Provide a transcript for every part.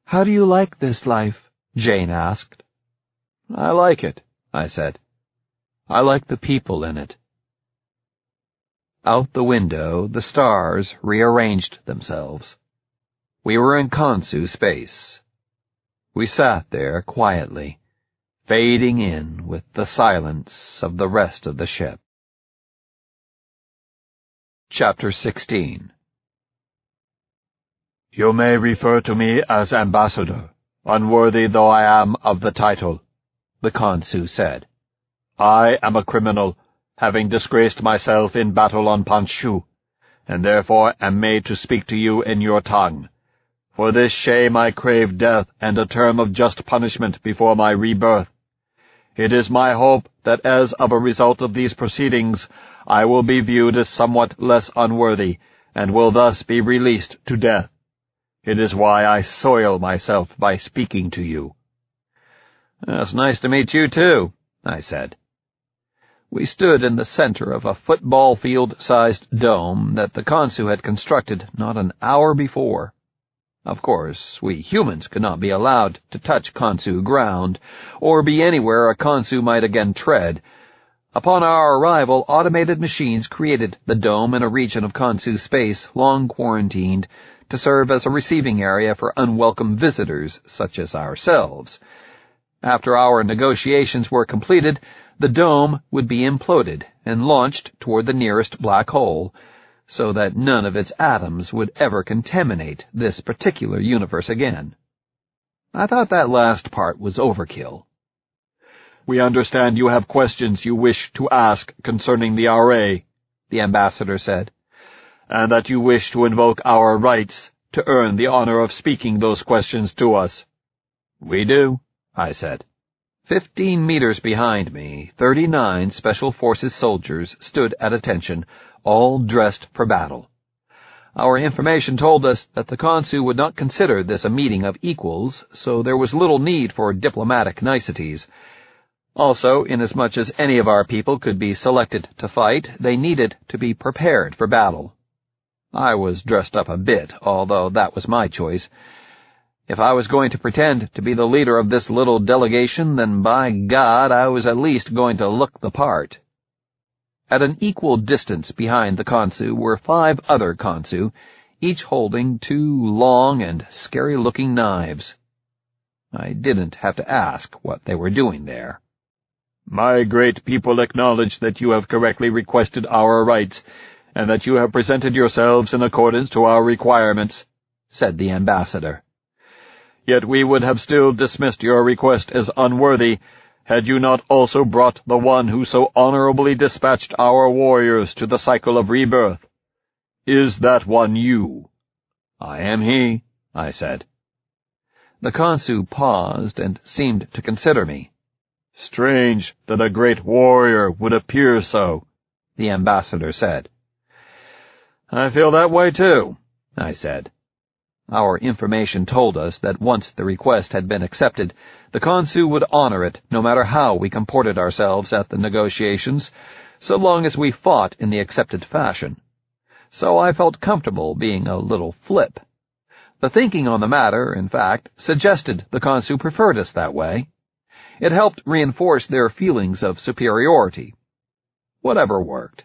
"How do you like this life?" Jane asked. "I like it," I said. "I like the people in it." Out the window, the stars rearranged themselves. We were in Khonsu space. We sat there quietly, fading in with the silence of the rest of the ship. Chapter 16. You may refer to me as ambassador, unworthy though I am of the title, the Khonsu said. I am a criminal, having disgraced myself in battle on Panshu, and therefore am made to speak to you in your tongue. For this shame I crave death and a term of just punishment before my rebirth. It is my hope that as of a result of these proceedings, I will be viewed as somewhat less unworthy, and will thus be released to death. It is why I soil myself by speaking to you. "It's nice to meet you, too," I said. We stood in the center of a football field-sized dome that the Khonsu had constructed not an hour before. Of course, we humans could not be allowed to touch Khonsu ground, or be anywhere a Khonsu might again tread. Upon our arrival, automated machines created the dome in a region of Khonsu space long quarantined to serve as a receiving area for unwelcome visitors such as ourselves. After our negotiations were completed, the dome would be imploded and launched toward the nearest black hole, so that none of its atoms would ever contaminate this particular universe again. I thought that last part was overkill. "We understand you have questions you wish to ask concerning the RA," the ambassador said, "and that you wish to invoke our rights to earn the honor of speaking those questions to us." "We do," I said. 15 meters behind me, 39 Special Forces soldiers stood at attention, all dressed for battle. Our information told us that the Khonsu would not consider this a meeting of equals, so there was little need for diplomatic niceties. Also, inasmuch as any of our people could be selected to fight, they needed to be prepared for battle. I was dressed up a bit, although that was my choice. If I was going to pretend to be the leader of this little delegation, then by God, I was at least going to look the part. At an equal distance behind the Khonsu were 5 other Khonsu, each holding 2 long and scary-looking knives. I didn't have to ask what they were doing there. "My great people acknowledge that you have correctly requested our rights, and that you have presented yourselves in accordance to our requirements," said the ambassador. "Yet we would have still dismissed your request as unworthy, had you not also brought the one who so honorably dispatched our warriors to the cycle of rebirth. Is that one you?" "I am he," I said. The Khonsu paused and seemed to consider me. "Strange that a great warrior would appear so," the ambassador said. "I feel that way too," I said. Our information told us that once the request had been accepted, the Khonsu would honor it no matter how we comported ourselves at the negotiations, so long as we fought in the accepted fashion. So I felt comfortable being a little flip. The thinking on the matter, in fact, suggested the Khonsu preferred us that way. It helped reinforce their feelings of superiority. Whatever worked.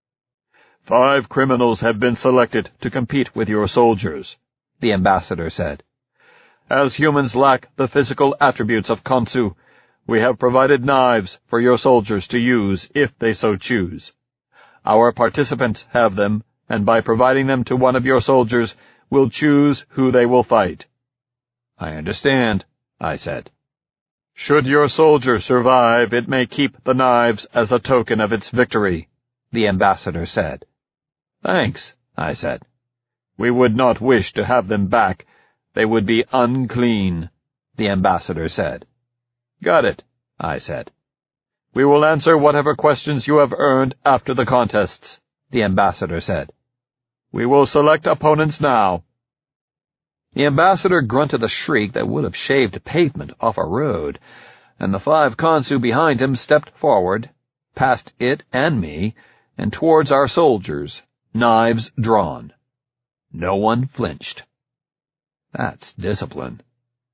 5 criminals have been selected to compete with your soldiers," the ambassador said. "As humans lack the physical attributes of Khonsu, we have provided knives for your soldiers to use if they so choose. Our participants have them, and by providing them to one of your soldiers, will choose who they will fight." "I understand," I said. "Should your soldier survive, it may keep the knives as a token of its victory," the ambassador said. "Thanks," I said. "We would not wish to have them back. They would be unclean," the ambassador said. "Got it," I said. "We will answer whatever questions you have earned after the contests," the ambassador said. "We will select opponents now." The ambassador grunted a shriek that would have shaved pavement off a road, and the 5 Khonsu behind him stepped forward, past it and me, and towards our soldiers, knives drawn. No one flinched. That's discipline.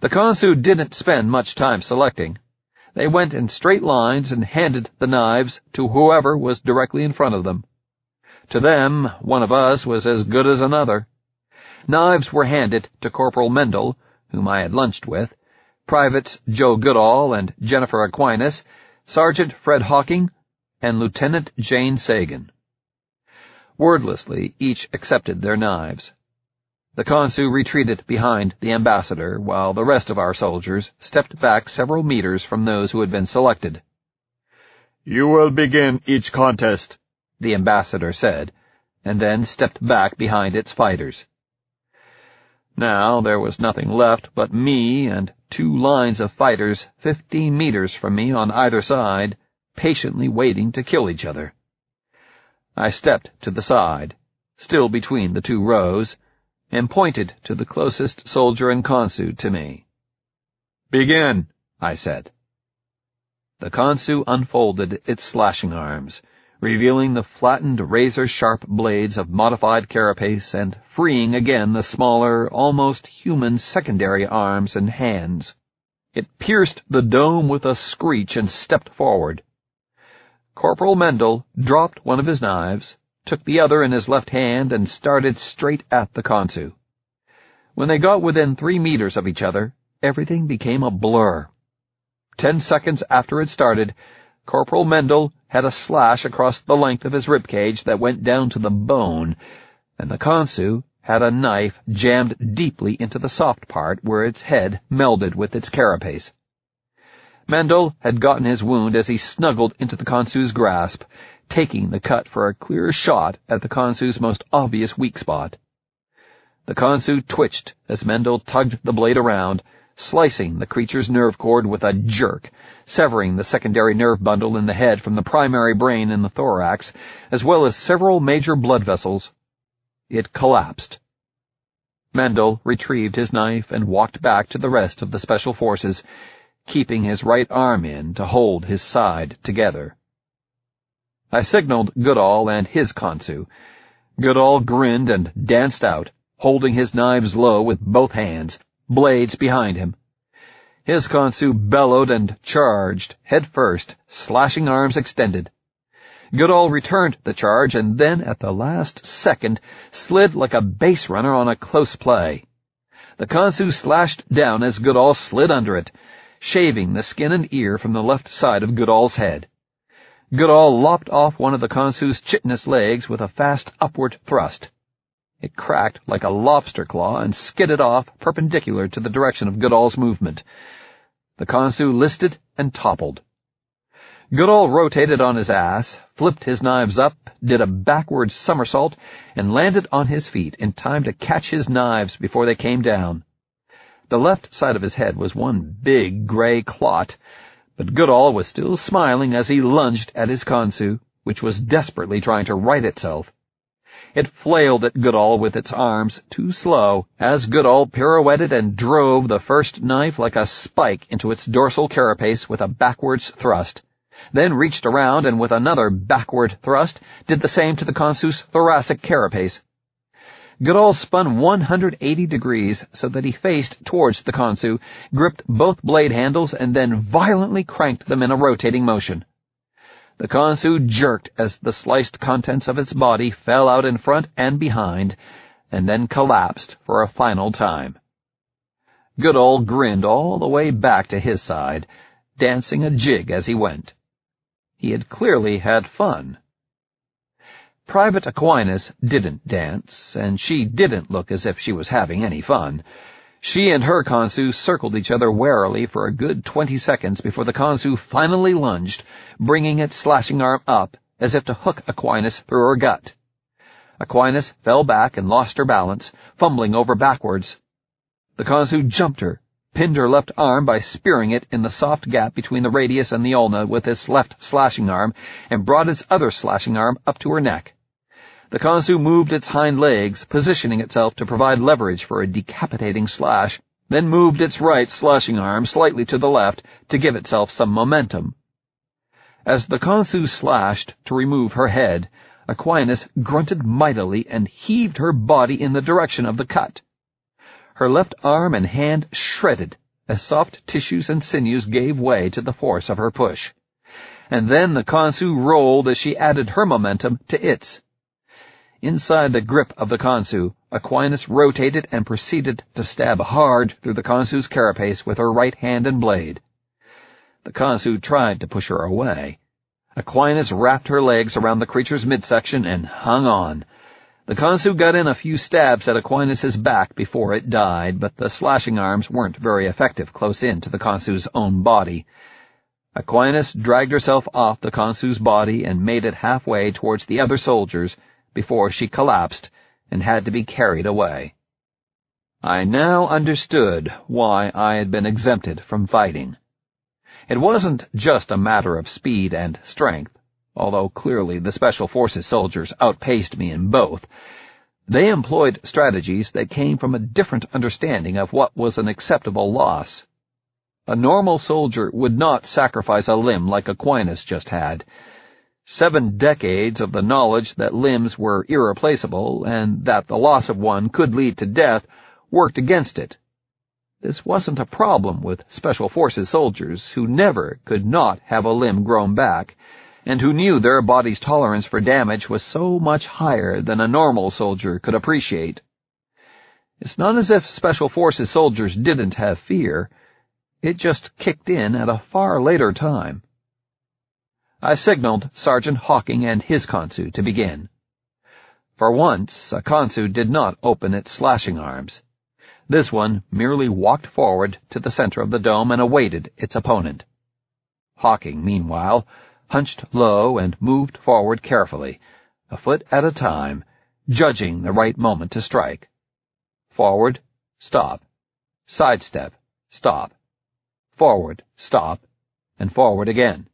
The Khonsu didn't spend much time selecting. They went in straight lines and handed the knives to whoever was directly in front of them. To them, one of us was as good as another. Knives were handed to Corporal Mendel, whom I had lunched with, Privates Joe Goodall and Jennifer Aquinas, Sergeant Fred Hawking, and Lieutenant Jane Sagan. Wordlessly, each accepted their knives. The Khonsu retreated behind the ambassador, while the rest of our soldiers stepped back several meters from those who had been selected. "You will begin each contest," the ambassador said, and then stepped back behind its fighters. Now there was nothing left but me and 2 lines of fighters 15 meters from me on either side, patiently waiting to kill each other. I stepped to the side, still between the 2 rows, and pointed to the closest soldier and Khonsu to me. "Begin," I said. The Khonsu unfolded its slashing arms, revealing the flattened razor-sharp blades of modified carapace and freeing again the smaller, almost human secondary arms and hands. It pierced the dome with a screech and stepped forward. Corporal Mendel dropped one of his knives, took the other in his left hand, and started straight at the Khonsu. When they got within 3 meters of each other, everything became a blur. 10 seconds after it started, Corporal Mendel had a slash across the length of his ribcage that went down to the bone, and the Khonsu had a knife jammed deeply into the soft part where its head melded with its carapace. Mendel had gotten his wound as he snuggled into the Khonsu's grasp, taking the cut for a clear shot at the Khonsu's most obvious weak spot. The Khonsu twitched as Mendel tugged the blade around, slicing the creature's nerve cord with a jerk, severing the secondary nerve bundle in the head from the primary brain in the thorax, as well as several major blood vessels. It collapsed. Mendel retrieved his knife and walked back to the rest of the Special Forces, keeping his right arm in to hold his side together. I signaled Goodall and his Khonsu. Goodall grinned and danced out, holding his knives low with both hands, blades behind him. His Khonsu bellowed and charged, head first, slashing arms extended. Goodall returned the charge and then, at the last second, slid like a base runner on a close play. The Khonsu slashed down as Goodall slid under it, shaving the skin and ear from the left side of Goodall's head. Goodall lopped off one of the Khonsu's chitinous legs with a fast upward thrust. It cracked like a lobster claw and skidded off perpendicular to the direction of Goodall's movement. The Khonsu listed and toppled. Goodall rotated on his ass, flipped his knives up, did a backward somersault, and landed on his feet in time to catch his knives before they came down. The left side of his head was one big gray clot, but Goodall was still smiling as he lunged at his Khonsu, which was desperately trying to right itself. It flailed at Goodall with its arms, too slow, as Goodall pirouetted and drove the first knife like a spike into its dorsal carapace with a backwards thrust, then reached around and with another backward thrust did the same to the Khonsu's thoracic carapace. Goodall spun 180 degrees so that he faced towards the Khonsu, gripped both blade handles, and then violently cranked them in a rotating motion. The Khonsu jerked as the sliced contents of its body fell out in front and behind, and then collapsed for a final time. Goodall grinned all the way back to his side, dancing a jig as he went. He had clearly had fun. Private Aquinas didn't dance, and she didn't look as if she was having any fun. She and her Khonsu circled each other warily for a good 20 seconds before the Khonsu finally lunged, bringing its slashing arm up as if to hook Aquinas through her gut. Aquinas fell back and lost her balance, fumbling over backwards. The Khonsu jumped her, pinned her left arm by spearing it in the soft gap between the radius and the ulna with its left slashing arm, and brought its other slashing arm up to her neck. The Khonsu moved its hind legs, positioning itself to provide leverage for a decapitating slash, then moved its right slashing arm slightly to the left to give itself some momentum. As the Khonsu slashed to remove her head, Aquinas grunted mightily and heaved her body in the direction of the cut. Her left arm and hand shredded as soft tissues and sinews gave way to the force of her push. And then the Khonsu rolled as she added her momentum to its. Inside the grip of the Khonsu, Aquinas rotated and proceeded to stab hard through the Khonsu's carapace with her right hand and blade. The Khonsu tried to push her away. Aquinas wrapped her legs around the creature's midsection and hung on. The Khonsu got in a few stabs at Aquinas' back before it died, but the slashing arms weren't very effective close in to the Khonsu's own body. Aquinas dragged herself off the Khonsu's body and made it halfway towards the other soldiers before she collapsed and had to be carried away. I now understood why I had been exempted from fighting. It wasn't just a matter of speed and strength, although clearly the Special Forces soldiers outpaced me in both. They employed strategies that came from a different understanding of what was an acceptable loss. A normal soldier would not sacrifice a limb like Aquinas just had. 7 decades of the knowledge that limbs were irreplaceable and that the loss of one could lead to death worked against it. This wasn't a problem with Special Forces soldiers who never could not have a limb grown back, and who knew their body's tolerance for damage was so much higher than a normal soldier could appreciate. It's not as if Special Forces soldiers didn't have fear. It just kicked in at a far later time. I signaled Sergeant Hawking and his Khonsu to begin. For once, a Khonsu did not open its slashing arms. This one merely walked forward to the center of the dome and awaited its opponent. Hawking, meanwhile, hunched low and moved forward carefully, a foot at a time, judging the right moment to strike. Forward, stop. Sidestep, stop. Forward, stop, and forward again.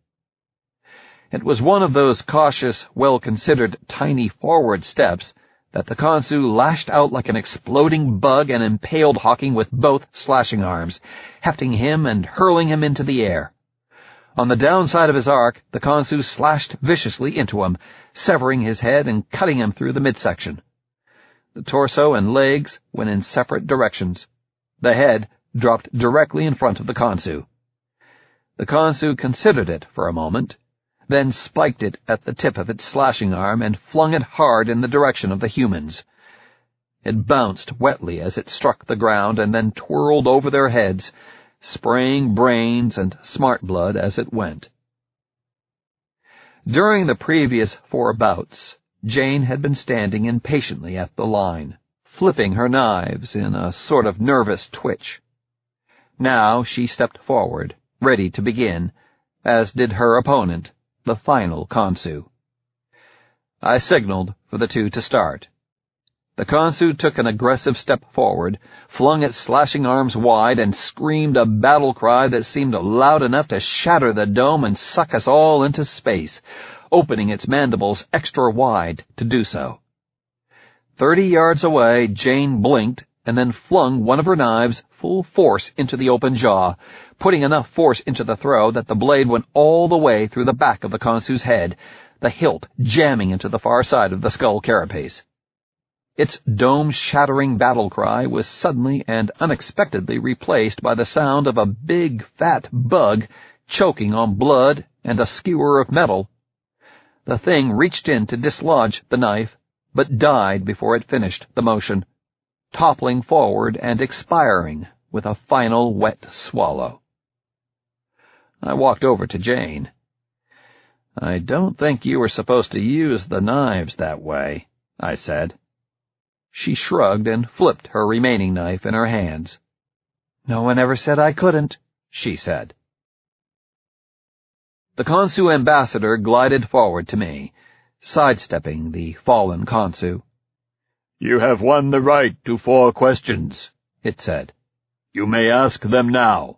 It was one of those cautious, well-considered tiny forward steps that the Khonsu lashed out like an exploding bug and impaled Hawking with both slashing arms, hefting him and hurling him into the air. On the downside of his arc, the Khonsu slashed viciously into him, severing his head and cutting him through the midsection. The torso and legs went in separate directions. The head dropped directly in front of the Khonsu. The Khonsu considered it for a moment, then spiked it at the tip of its slashing arm and flung it hard in the direction of the humans. It bounced wetly as it struck the ground and then twirled over their heads, spraying brains and smart blood as it went. During the previous 4 bouts, Jane had been standing impatiently at the line, flipping her knives in a sort of nervous twitch. Now she stepped forward, ready to begin, as did her opponent, the final Khonsu. I signaled for the two to start. The Khonsu took an aggressive step forward, flung its slashing arms wide, and screamed a battle cry that seemed loud enough to shatter the dome and suck us all into space, opening its mandibles extra wide to do so. 30 yards away, Jane blinked and then flung one of her knives full force into the open jaw, putting enough force into the throw that the blade went all the way through the back of the Khonsu's head, the hilt jamming into the far side of the skull carapace. Its dome-shattering battle cry was suddenly and unexpectedly replaced by the sound of a big, fat bug choking on blood and a skewer of metal. The thing reached in to dislodge the knife, but died before it finished the motion, toppling forward and expiring with a final wet swallow. I walked over to Jane. "I don't think you were supposed to use the knives that way," I said. She shrugged and flipped her remaining knife in her hands. "No one ever said I couldn't," she said. The Khonsu ambassador glided forward to me, sidestepping the fallen Khonsu. "You have won the right to 4 questions," it said. "You may ask them now."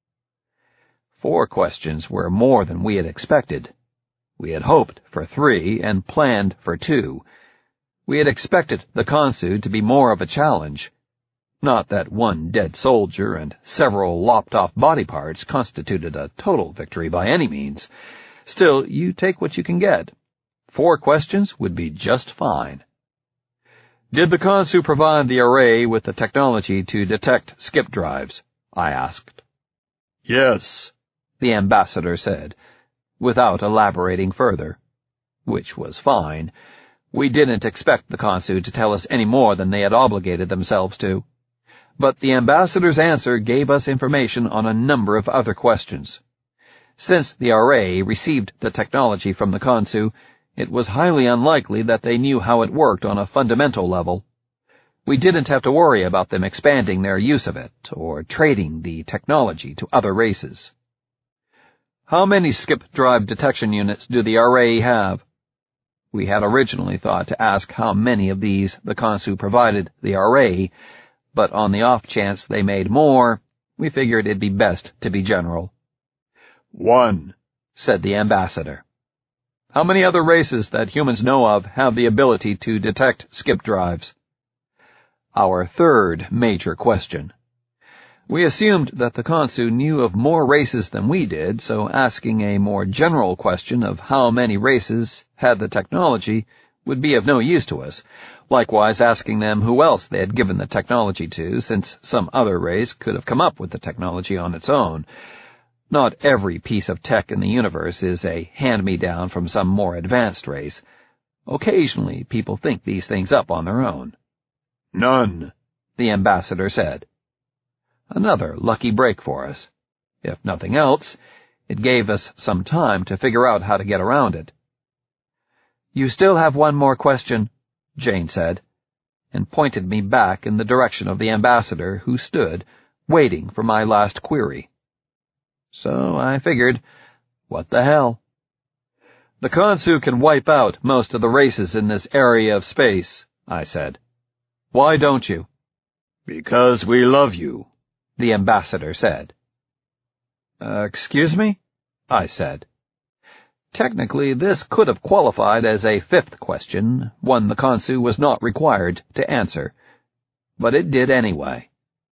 4 questions were more than we had expected. We had hoped for 3 and planned for 2. We had expected the Khonsu to be more of a challenge. Not that 1 dead soldier and several lopped-off body parts constituted a total victory by any means. Still, you take what you can get. 4 questions would be just fine. Did the Khonsu provide the array with the technology to detect skip drives? I asked. Yes, the ambassador said, without elaborating further, which was fine. We didn't expect the consul to tell us any more than they had obligated themselves to. But the ambassador's answer gave us information on a number of other questions. Since the RA received the technology from the consul, it was highly unlikely that they knew how it worked on a fundamental level. We didn't have to worry about them expanding their use of it or trading the technology to other races. How many skip drive detection units do the RA have? We had originally thought to ask how many of these the consul provided the RA, but on the off chance they made more, we figured it'd be best to be general. 1, said the ambassador. How many other races that humans know of have the ability to detect skip drives? Our third major question. We assumed that the consul knew of more races than we did, so asking a more general question of how many races had the technology would be of no use to us, likewise asking them who else they had given the technology to, since some other race could have come up with the technology on its own. Not every piece of tech in the universe is a hand-me-down from some more advanced race. Occasionally, people think these things up on their own. None, the ambassador said. Another lucky break for us. If nothing else, it gave us some time to figure out how to get around it. You still have one more question, Jane said, and pointed me back in the direction of the ambassador, who stood, waiting for my last query. So I figured, what the hell? The consul can wipe out most of the races in this area of space, I said. Why don't you? Because we love you, the ambassador said. Excuse me? I said. Technically, this could have qualified as a fifth question, one the consul was not required to answer, but it did anyway.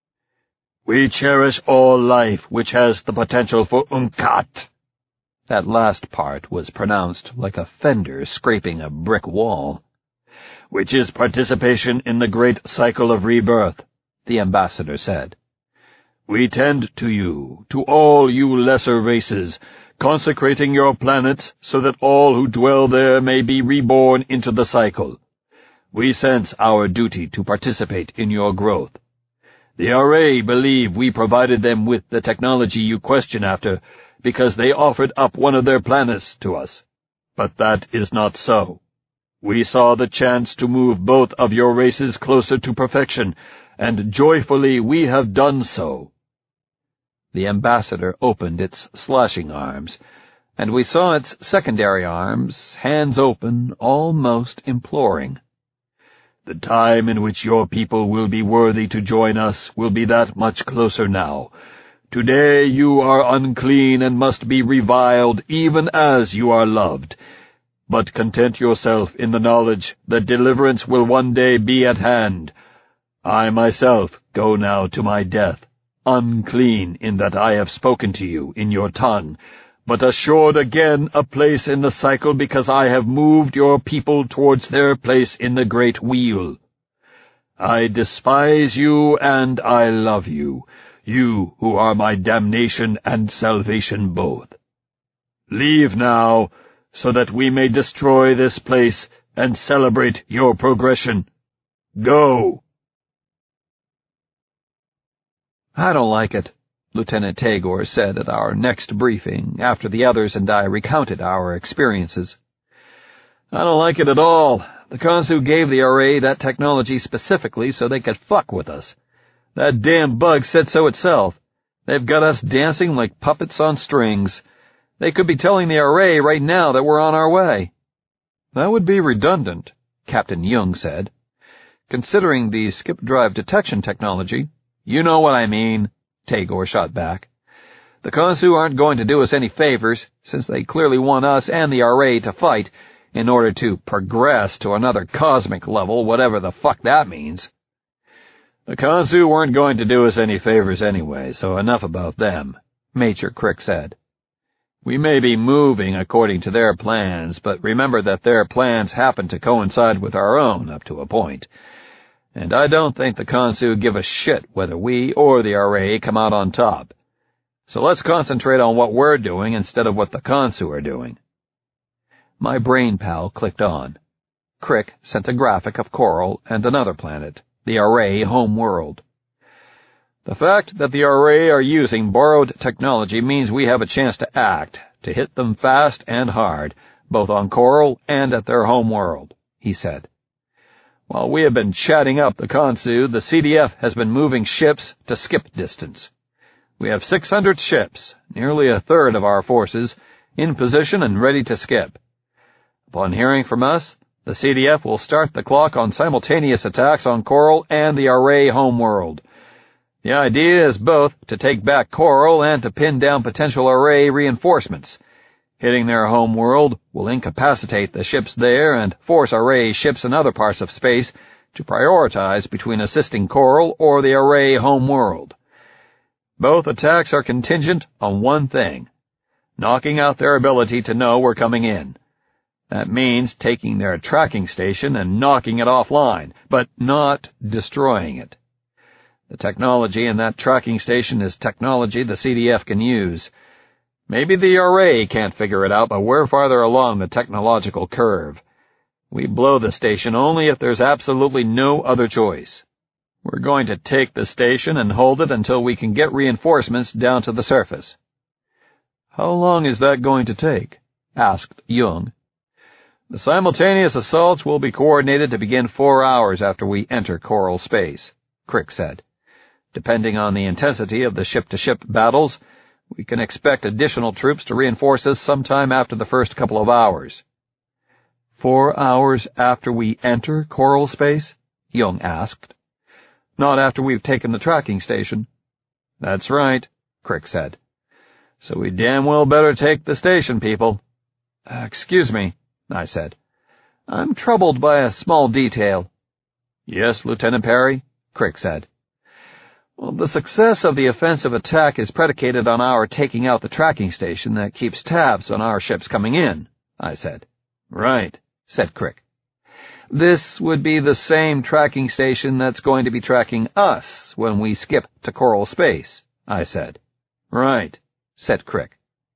We cherish all life which has the potential for Unkat. That last part was pronounced like a fender scraping a brick wall. Which is participation in the great cycle of rebirth, the ambassador said. We tend to you, to all you lesser races, consecrating your planets so that all who dwell there may be reborn into the cycle. We sense our duty to participate in your growth. The RA believe we provided them with the technology you question after because they offered up one of their planets to us. But that is not so. We saw the chance to move both of your races closer to perfection, and joyfully we have done so. The ambassador opened its slashing arms, and we saw its secondary arms, hands open, almost imploring. The time in which your people will be worthy to join us will be that much closer now. Today you are unclean and must be reviled even as you are loved. But content yourself in the knowledge that deliverance will one day be at hand. I myself go now to my death, unclean in that I have spoken to you in your tongue, but assured again a place in the cycle because I have moved your people towards their place in the great wheel. I despise you and I love you, you who are my damnation and salvation both. Leave now, so that we may destroy this place and celebrate your progression. Go! I don't like it, Lieutenant Tagore said at our next briefing, after the others and I recounted our experiences. I don't like it at all. The consul gave the RA that technology specifically so they could fuck with us. That damn bug said so itself. They've got us dancing like puppets on strings. They could be telling the RA right now that we're on our way. That would be redundant, Captain Jung said. Considering the skip drive detection technology, you know what I mean, Tagore shot back. The consul aren't going to do us any favors, since they clearly want us and the RA to fight in order to progress to another cosmic level, whatever the fuck that means. The consul weren't going to do us any favors anyway, so enough about them, Major Crick said. We may be moving according to their plans, but remember that their plans happen to coincide with our own up to a point. and I don't think the Khonsu give a shit whether we or the RA come out on top. So let's concentrate on what we're doing instead of what the Khonsu are doing." My brain pal clicked on. Crick sent a graphic of Coral and another planet, the RA home world. "The fact that the RA are using borrowed technology means we have a chance to act, to hit them fast and hard, both on Coral and at their home world," he said. "While we have been chatting up the Khonsu, the CDF has been moving ships to skip distance. We have 600 ships, nearly a third of our forces, in position and ready to skip. Upon hearing from us, the CDF will start the clock on simultaneous attacks on Coral and the RA home world. The idea is both to take back Coral and to pin down potential RA reinforcements. Hitting their home world will incapacitate the ships there and force RA ships in other parts of space to prioritize between assisting Coral or the RA home world. Both attacks are contingent on one thing: knocking out their ability to know we're coming in. That means taking their tracking station and knocking it offline, but not destroying it. The technology in that tracking station is technology the CDF can use. Maybe the RA can't figure it out, but we're farther along the technological curve. We blow the station only if there's absolutely no other choice. We're going to take the station and hold it until we can get reinforcements down to the surface." "How long is that going to take?" asked Jung. "The simultaneous assaults will be coordinated to begin 4 hours after we enter Coral space," Crick said. "Depending on the intensity of the ship-to-ship battles, we can expect additional troops to reinforce us sometime after the first couple of hours." 4 hours after we enter Coral space?" Jung asked. "Not after we've taken the tracking station?" "That's right," Crick said. "So we damn well better take the station, people." "Excuse me," I said. "I'm troubled by a small detail." "Yes, Lieutenant Perry?" Crick said. "Well, the success of the offensive attack is predicated on our taking out the tracking station that keeps tabs on our ships coming in," I said. "Right," said Crick. "This would be the same tracking station that's going to be tracking us when we skip to Coral space," I said. "Right," said Crick.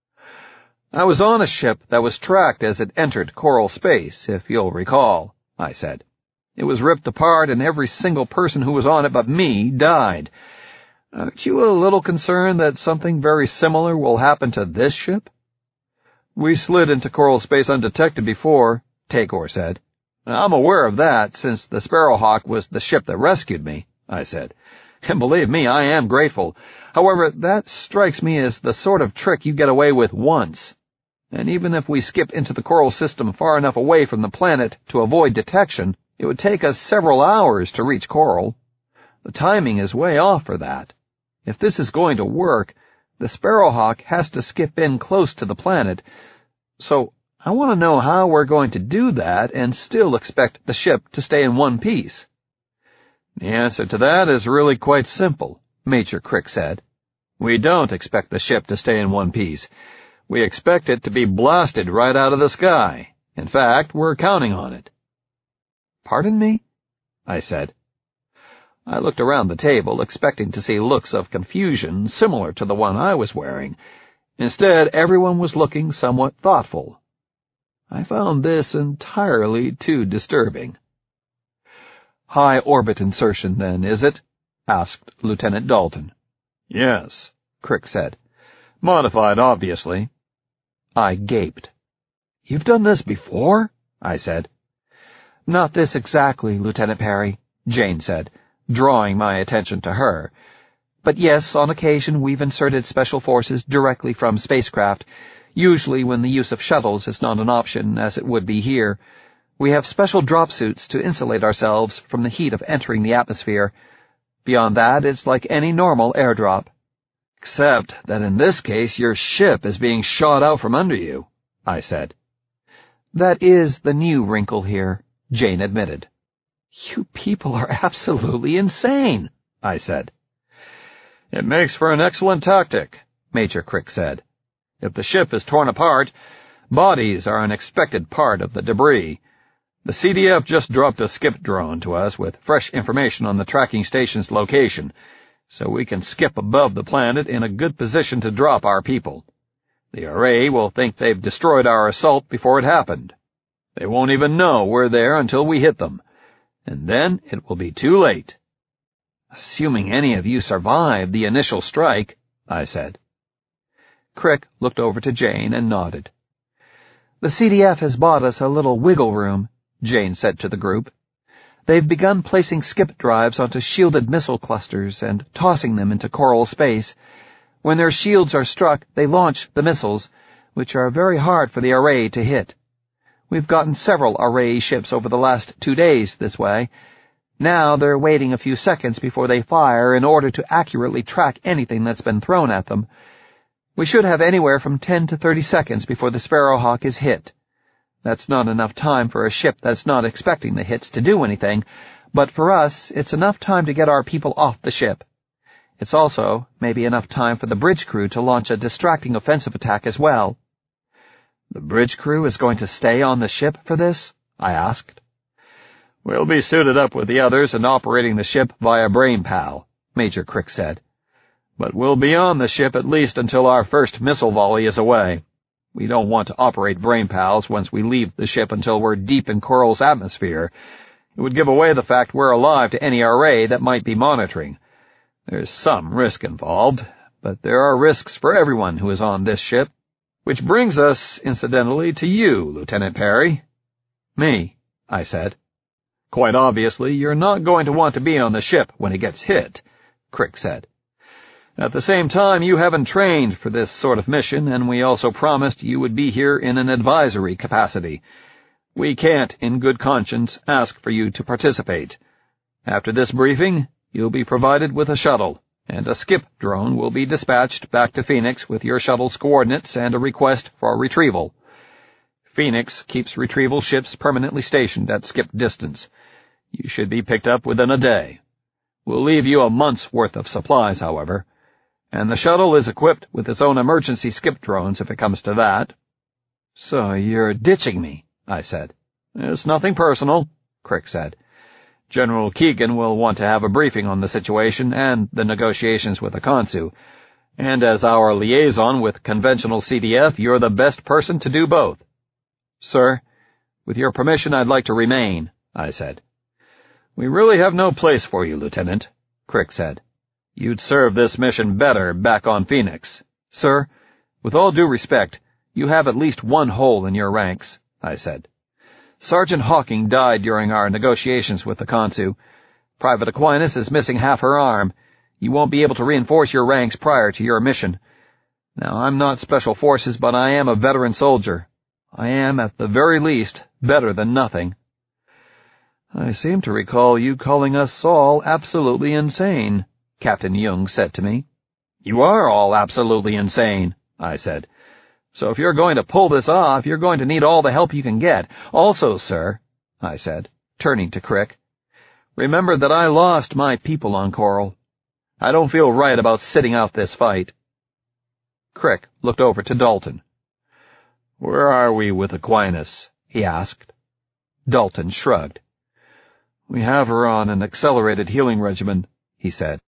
"I was on a ship that was tracked as it entered Coral space, if you'll recall," I said. "It was ripped apart and every single person who was on it but me died. Aren't you a little concerned that something very similar will happen to this ship?" "We slid into Coral space undetected before," Tagore said. "I'm aware of that, since the Sparrowhawk was the ship that rescued me," I said. "And believe me, I am grateful. However, that strikes me as the sort of trick you get away with once. And even if we skip into the Coral system far enough away from the planet to avoid detection, it would take us several hours to reach Coral. The timing is way off for that. If this is going to work, the Sparrowhawk has to skip in close to the planet. So I want to know how we're going to do that and still expect the ship to stay in one piece." "The answer to that is really quite simple," Major Crick said. "We don't expect the ship to stay in one piece. We expect it to be blasted right out of the sky. In fact, we're counting on it." "Pardon me?" I said. I looked around the table, expecting to see looks of confusion similar to the one I was wearing. Instead, everyone was looking somewhat thoughtful. I found this entirely too disturbing. "High orbit insertion, then, is it?" asked Lieutenant Dalton. "Yes," Crick said. "Modified, obviously." I gaped. "You've done this before?" I said. "Not this exactly, Lieutenant Perry," Jane said, drawing my attention to her. "But yes, on occasion we've inserted special forces directly from spacecraft, usually when the use of shuttles is not an option, as it would be here. We have special drop suits to insulate ourselves from the heat of entering the atmosphere. Beyond that, it's like any normal airdrop." "Except that in this case your ship is being shot out from under you," I said. "That is the new wrinkle here," Jane admitted. "You people are absolutely insane," I said. "It makes for an excellent tactic," Major Crick said. "If the ship is torn apart, bodies are an expected part of the debris. The CDF just dropped a skip drone to us with fresh information on the tracking station's location, so we can skip above the planet in a good position to drop our people. The RA will think they've destroyed our assault before it happened. They won't even know we're there until we hit them, and then it will be too late. Assuming any of you survive the initial strike, I said. Crick looked over to Jane and nodded. The CDF has bought us a little wiggle room, Jane said to the group. They've begun placing skip drives onto shielded missile clusters and tossing them into coral space. When their shields are struck, they launch the missiles, which are very hard for the array to hit. We've gotten several array ships over the last 2 days this way. Now they're waiting a few seconds before they fire in order to accurately track anything that's been thrown at them. We should have anywhere from 10 to 30 seconds before the Sparrowhawk is hit. That's not enough time for a ship that's not expecting the hits to do anything, but for us, it's enough time to get our people off the ship. It's also maybe enough time for the bridge crew to launch a distracting offensive attack as well. The bridge crew is going to stay on the ship for this? I asked. We'll be suited up with the others and operating the ship via BrainPal, Major Crick said. But we'll be on the ship at least until our first missile volley is away. We don't want to operate BrainPals once we leave the ship until we're deep in Coral's atmosphere. It would give away the fact we're alive to any array that might be monitoring. There's some risk involved, but there are risks for everyone who is on this ship. Which brings us, incidentally, to you, Lieutenant Perry. Me, I said. Quite obviously, you're not going to want to be on the ship when it gets hit, Crick said. At the same time, you haven't trained for this sort of mission, and we also promised you would be here in an advisory capacity. We can't, in good conscience, ask for you to participate. After this briefing, you'll be provided with a shuttle, and a skip drone will be dispatched back to Phoenix with your shuttle's coordinates and a request for retrieval. Phoenix keeps retrieval ships permanently stationed at skip distance. You should be picked up within a day. We'll leave you a month's worth of supplies, however, and the shuttle is equipped with its own emergency skip drones if it comes to that. So you're ditching me, I said. It's nothing personal, Crick said. General Keegan will want to have a briefing on the situation and the negotiations with the Khonsu, and as our liaison with conventional CDF, you're the best person to do both. Sir, with your permission, I'd like to remain, I said. We really have no place for you, Lieutenant, Crick said. You'd serve this mission better back on Phoenix. Sir, with all due respect, you have at least one hole in your ranks, I said. Sergeant Hawking died during our negotiations with the Khonsu. Private Aquinas is missing half her arm. You won't be able to reinforce your ranks prior to your mission. Now, I'm not Special Forces, but I am a veteran soldier. I am, at the very least, better than nothing. I seem to recall you calling us all absolutely insane, Captain Jung said to me. You are all absolutely insane, I said. So if you're going to pull this off, you're going to need all the help you can get. Also, sir, I said, turning to Crick, remember that I lost my people on Coral. I don't feel right about sitting out this fight. Crick looked over to Dalton. Where are we with Aquinas? He asked. Dalton shrugged. We have her on an accelerated healing regimen, he said.